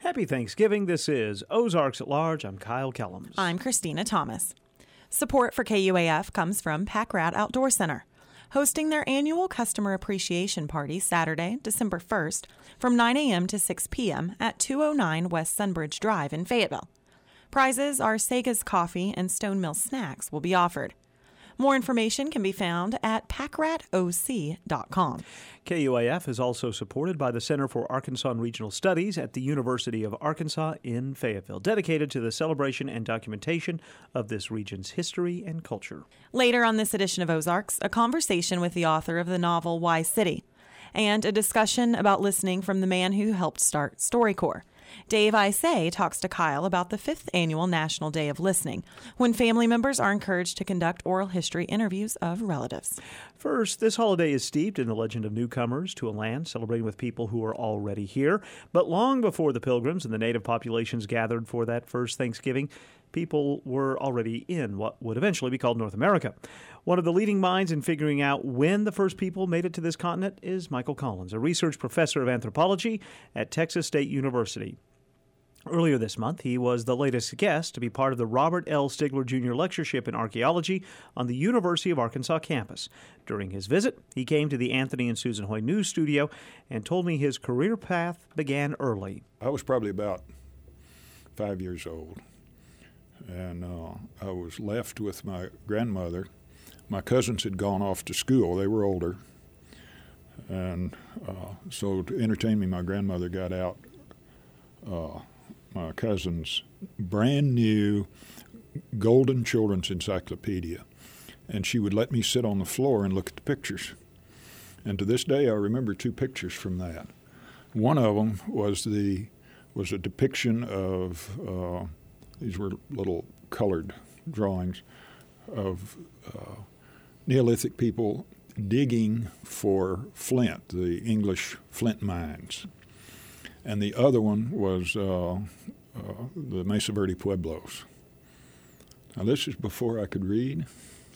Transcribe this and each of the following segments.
Happy Thanksgiving. This is Ozarks at Large. I'm Kyle Kellums. I'm Christina Thomas. Support for KUAF comes from Pack Rat Outdoor Center, hosting their annual Customer Appreciation Party Saturday, December 1st from 9 a.m. to 6 p.m. at 209 West Sunbridge Drive in Fayetteville. Prizes are Sega's Coffee and Stone Mill Snacks will be offered. More information can be found at packratoc.com. KUAF is also supported by the Center for Arkansas and Regional Studies at the University of Arkansas in Fayetteville, dedicated to the celebration and documentation of this region's history and culture. Later on this edition of Ozarks, a conversation with the author of the novel Wise City, and a discussion about listening from the man who helped start StoryCorps. Dave Isay talks to Kyle about the 5th annual National Day of Listening, when family members are encouraged to conduct oral history interviews of relatives. First, this holiday is steeped in the legend of newcomers to a land, celebrating with people who are already here. But long before the Pilgrims and the native populations gathered for that first Thanksgiving, people were already in what would eventually be called North America. One of the leading minds in figuring out when the first people made it to this continent is Michael Collins, a research professor of anthropology at Texas State University. Earlier this month, he was the latest guest to be part of the Robert L. Stigler Jr. Lectureship in Archaeology on the University of Arkansas campus. During his visit, he came to the Anthony and Susan Hoy News studio and told me his career path began early. I was probably about 5 years old, and I was left with my grandmother. My cousins had gone off to school. They were older, and so to entertain me, my grandmother got out my cousin's brand new golden children's encyclopedia, and she would let me sit on the floor and look at the pictures. And to this day, I remember 2 pictures from that. One of them was a depiction of these were little colored drawings of Neolithic people digging for flint, the English flint mines. And the other one was the Mesa Verde Pueblos. Now, this is before I could read.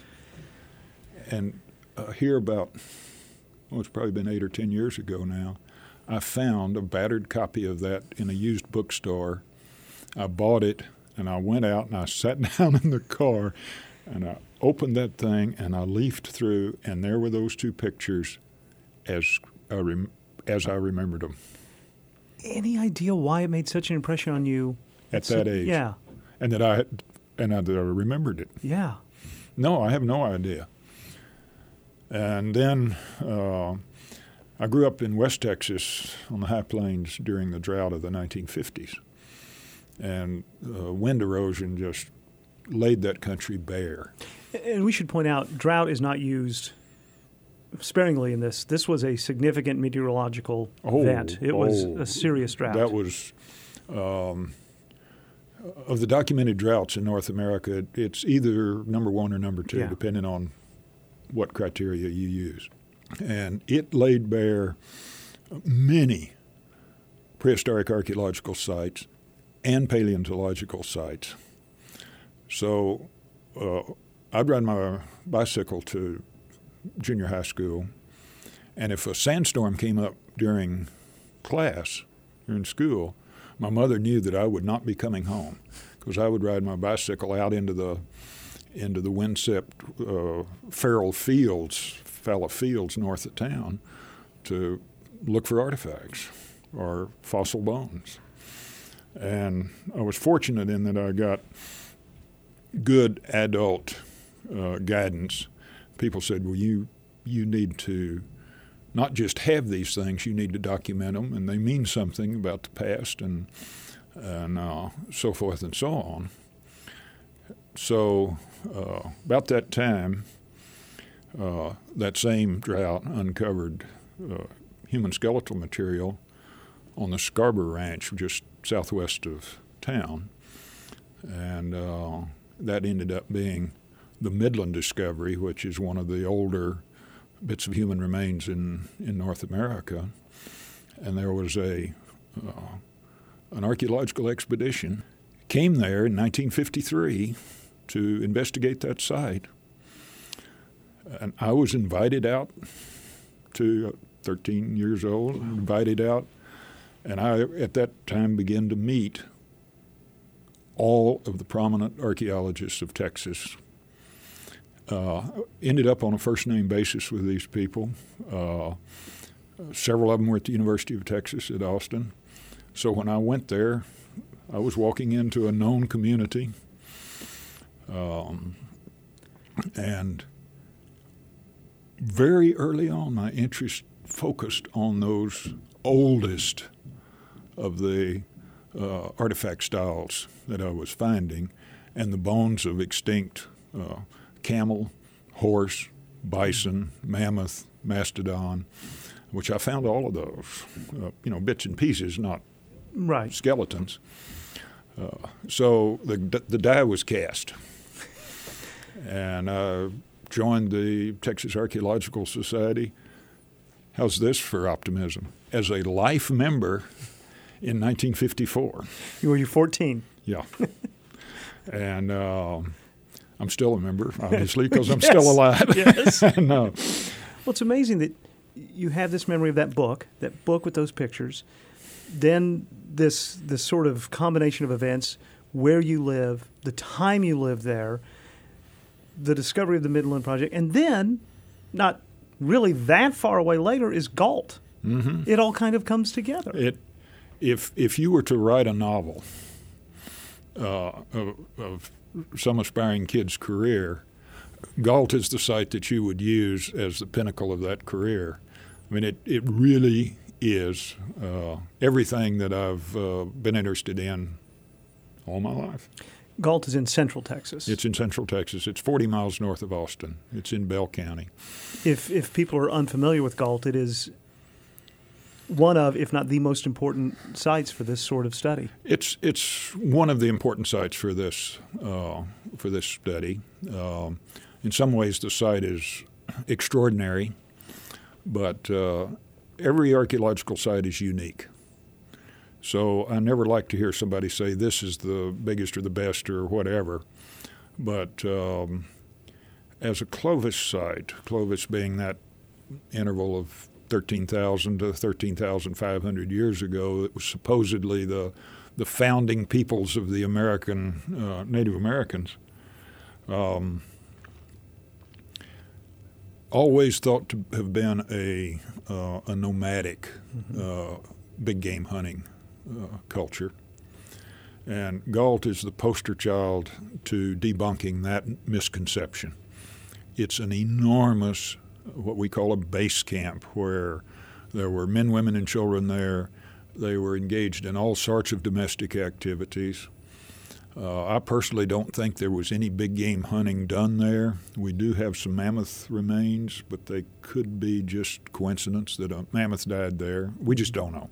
And here about, it's probably been 8 or 10 years ago now, I found a battered copy of that in a used bookstore. I bought it, and I went out, and I sat down in the car, and I opened that thing, and I leafed through, and there were those 2 pictures as I remembered them. Any idea why it made such an impression on you? At that age. Yeah. And that I remembered it. Yeah. No, I have no idea. And then I grew up in West Texas on the high plains during the drought of the 1950s. And wind erosion just laid that country bare. And we should point out, drought is not used sparingly in this. This was a significant meteorological event. It was a serious drought. That was, of the documented droughts in North America, it's either number 1 or number 2, depending on what criteria you use. And it laid bare many prehistoric archaeological sites and paleontological sites. So I'd ride my bicycle to junior high school, and if a sandstorm came up during class, during school, my mother knew that I would not be coming home, because I would ride my bicycle out into the wind-swept fallow fields north of town to look for artifacts or fossil bones. And I was fortunate in that I got good adult guidance. People said, well, you need to not just have these things, you need to document them, and they mean something about the past and so forth and so on. So about that time, that same drought uncovered human skeletal material on the Scarborough Ranch just southwest of town, and that ended up being the Midland discovery, which is one of the older bits of human remains in North America. And there was an archaeological expedition came there in 1953 to investigate that site. And I was invited out to 13 years old, invited out And I, at that time, began to meet all of the prominent archaeologists of Texas. Ended up on a first-name basis with these people. Several of them were at the University of Texas at Austin. So when I went there, I was walking into a known community, and very early on, my interest focused on those oldest of the artifact styles that I was finding, and the bones of extinct camel, horse, bison, mammoth, mastodon, which I found all of those, bits and pieces, not right. skeletons. So the die was cast, and I joined the Texas Archaeological Society. How's this for optimism? As a life member in 1954. Were you 14? Yeah. And I'm still a member, obviously, because I'm still alive. Yes. No. Well, it's amazing that you have this memory of that book with those pictures, then this sort of combination of events, where you live, the time you live there, the discovery of the Midland Project, and then, not really that far away later, is Gault. Mm-hmm. It all kind of comes together. If you were to write a novel of some aspiring kid's career, Gault is the site that you would use as the pinnacle of that career. I mean, it really is everything that I've been interested in all my life. Gault is in central Texas. It's in central Texas. It's 40 miles north of Austin. It's in Bell County. If people are unfamiliar with Gault, it is one of, if not the most important sites for this sort of study. It's one of the important sites for this study. In some ways, the site is extraordinary, but every archaeological site is unique. So I never like to hear somebody say this is the biggest or the best or whatever. But as a Clovis site, Clovis being that interval of 13,000 to 13,500 years ago, it was supposedly the founding peoples of the American Native Americans. Always thought to have been a nomadic big game hunting culture. And Gault is the poster child to debunking that misconception. It's an enormous, what we call a base camp, where there were men, women, and children there. They were engaged in all sorts of domestic activities. I personally don't think there was any big game hunting done there. We do have some mammoth remains, but they could be just coincidence that a mammoth died there. We just don't know.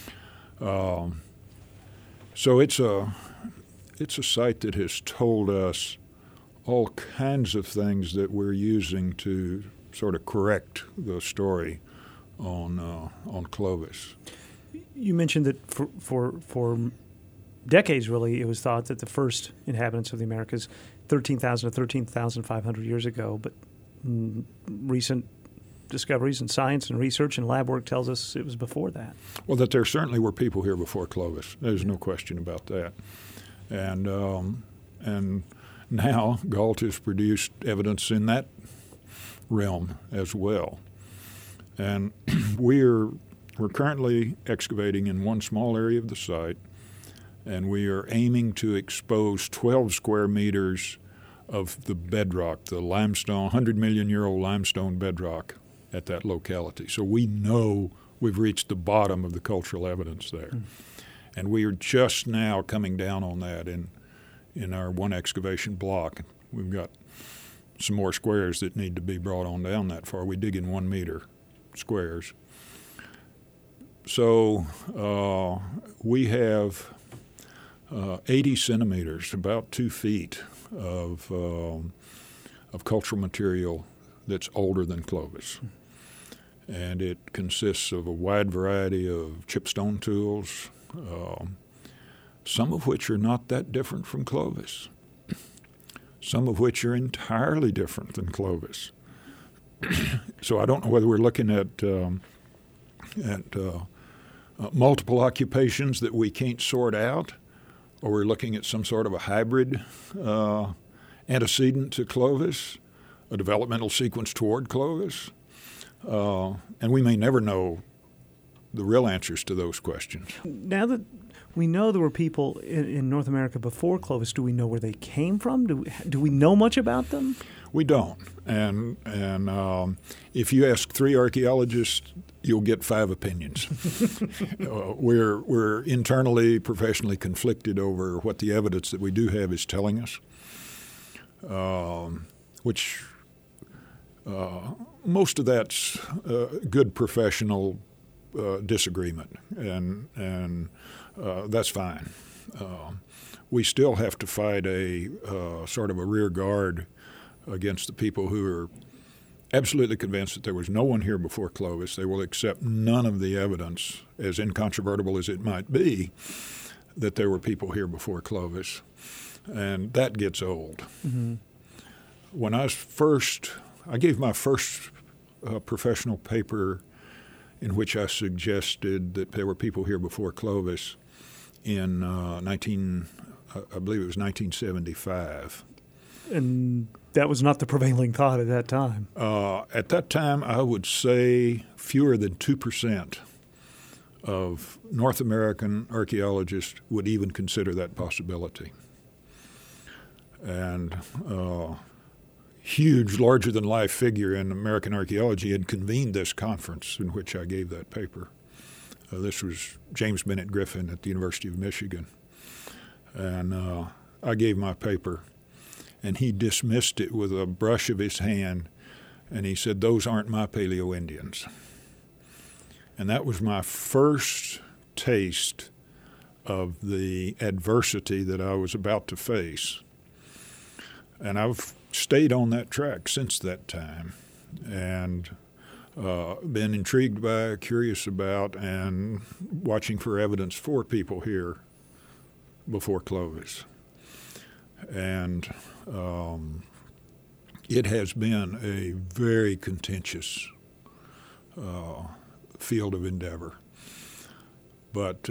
So it's a site that has told us all kinds of things that we're using to sort of correct the story on Clovis. You mentioned that for decades, really, it was thought that the first inhabitants of the Americas, 13,000 to 13,500 years ago, but recent discoveries in science and research and lab work tells us it was before that. Well, that there certainly were people here before Clovis. There's no question about that. And now Gault has produced evidence in that realm as well. And we're currently excavating in one small area of the site, and we are aiming to expose 12 square meters of the bedrock, the limestone, 100 million year old limestone bedrock at that locality. So we know we've reached the bottom of the cultural evidence there. And we are just now coming down on that in our one excavation block. We've got some more squares that need to be brought on down that far. We dig in 1 meter squares. So we have 80 centimeters, about 2 feet of cultural material that's older than Clovis. And it consists of a wide variety of chipstone tools, some of which are not that different from Clovis, some of which are entirely different than Clovis. So I don't know whether we're looking at multiple occupations that we can't sort out, or we're looking at some sort of a hybrid antecedent to Clovis, a developmental sequence toward Clovis. And we may never know the real answers to those questions. Now that we know there were people in North America before Clovis, do we know where they came from? Do we know much about them? We don't. And if you ask 3 archaeologists, you'll get 5 opinions. We're internally, professionally conflicted over what the evidence that we do have is telling us, which most of that's good professional disagreement, and that's fine. We still have to fight a sort of a rear guard against the people who are absolutely convinced that there was no one here before Clovis. They will accept none of the evidence, as incontrovertible as it might be, that there were people here before Clovis. And that gets old. Mm-hmm. When I gave my first professional paper in which I suggested that there were people here before Clovis in I believe it was 1975. And that was not the prevailing thought at that time. At that time, I would say fewer than 2% of North American archaeologists would even consider that possibility. And huge, larger-than-life figure in American archaeology had convened this conference in which I gave that paper. This was James Bennett Griffin at the University of Michigan. And I gave my paper, and he dismissed it with a brush of his hand, and he said, "Those aren't my Paleo-Indians." And that was my first taste of the adversity that I was about to face. And I've stayed on that track since that time, and been intrigued by, curious about, and watching for evidence for people here before Clovis. And it has been a very contentious field of endeavor. But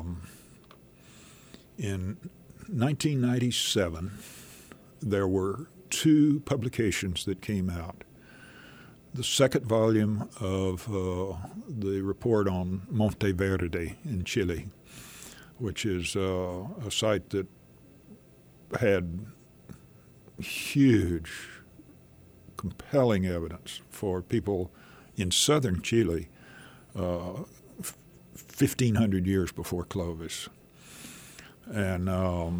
in 1997, there were 2 publications that came out. The second volume of the report on Monteverde in Chile, which is a site that had huge, compelling evidence for people in southern Chile 1,500 years before Clovis. And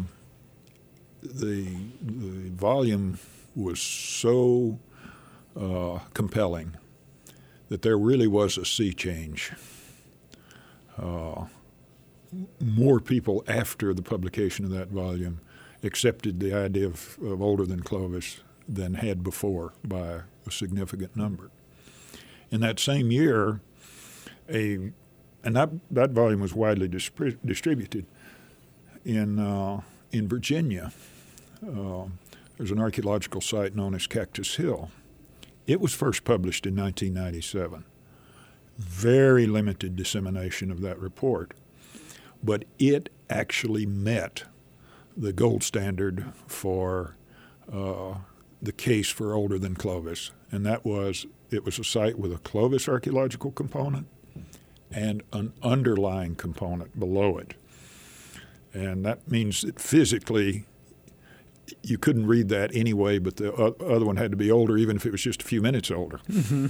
the volume was so compelling that there really was a sea change. More people after the publication of that volume accepted the idea of older than Clovis than had before by a significant number. In that same year, and that volume was widely distributed in Virginia. There's an archaeological site known as Cactus Hill. It was first published in 1997. Very limited dissemination of that report. But it actually met the gold standard for the case for older than Clovis. And it was a site with a Clovis archaeological component and an underlying component below it. And that means that physically you couldn't read that anyway, but the other one had to be older, even if it was just a few minutes older. Mm-hmm.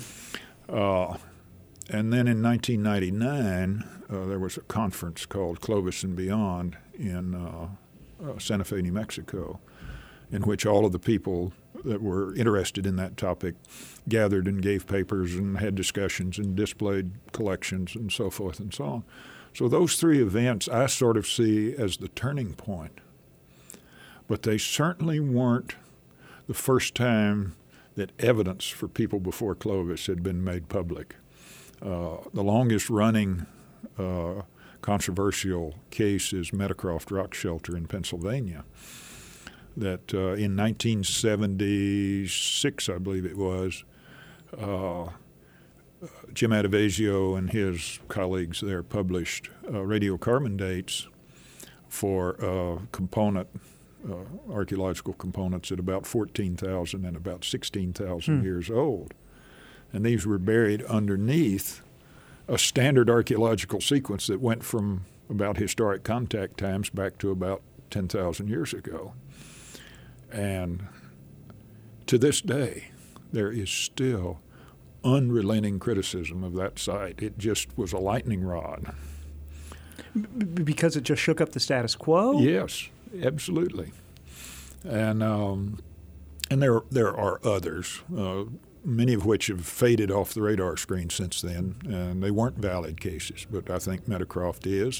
And then in 1999, there was a conference called Clovis and Beyond in Santa Fe, New Mexico, in which all of the people that were interested in that topic gathered and gave papers and had discussions and displayed collections and so forth and so on. So those 3 events I sort of see as the turning point. But they certainly weren't the first time that evidence for people before Clovis had been made public. The longest-running controversial case is Meadowcroft Rock Shelter in Pennsylvania, that in 1976, I believe it was, Jim Adavasio and his colleagues there published radiocarbon dates for archaeological components at about 14,000 and about 16,000 years old. And these were buried underneath a standard archaeological sequence that went from about historic contact times back to about 10,000 years ago. And to this day, there is still unrelenting criticism of that site. It just was a lightning rod. Because it just shook up the status quo? Yes, absolutely. And there are others, many of which have faded off the radar screen since then, and they weren't valid cases, but I think Meadowcroft is.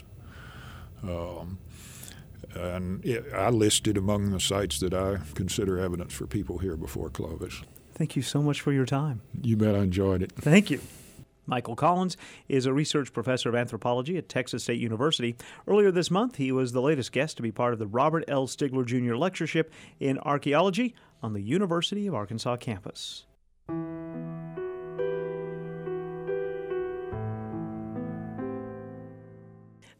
I listed among the sites that I consider evidence for people here before Clovis. Thank you so much for your time. You bet I enjoyed it. Thank you. Michael Collins is a research professor of anthropology at Texas State University. Earlier this month, he was the latest guest to be part of the Robert L. Stigler Jr. Lectureship in Archaeology on the University of Arkansas campus.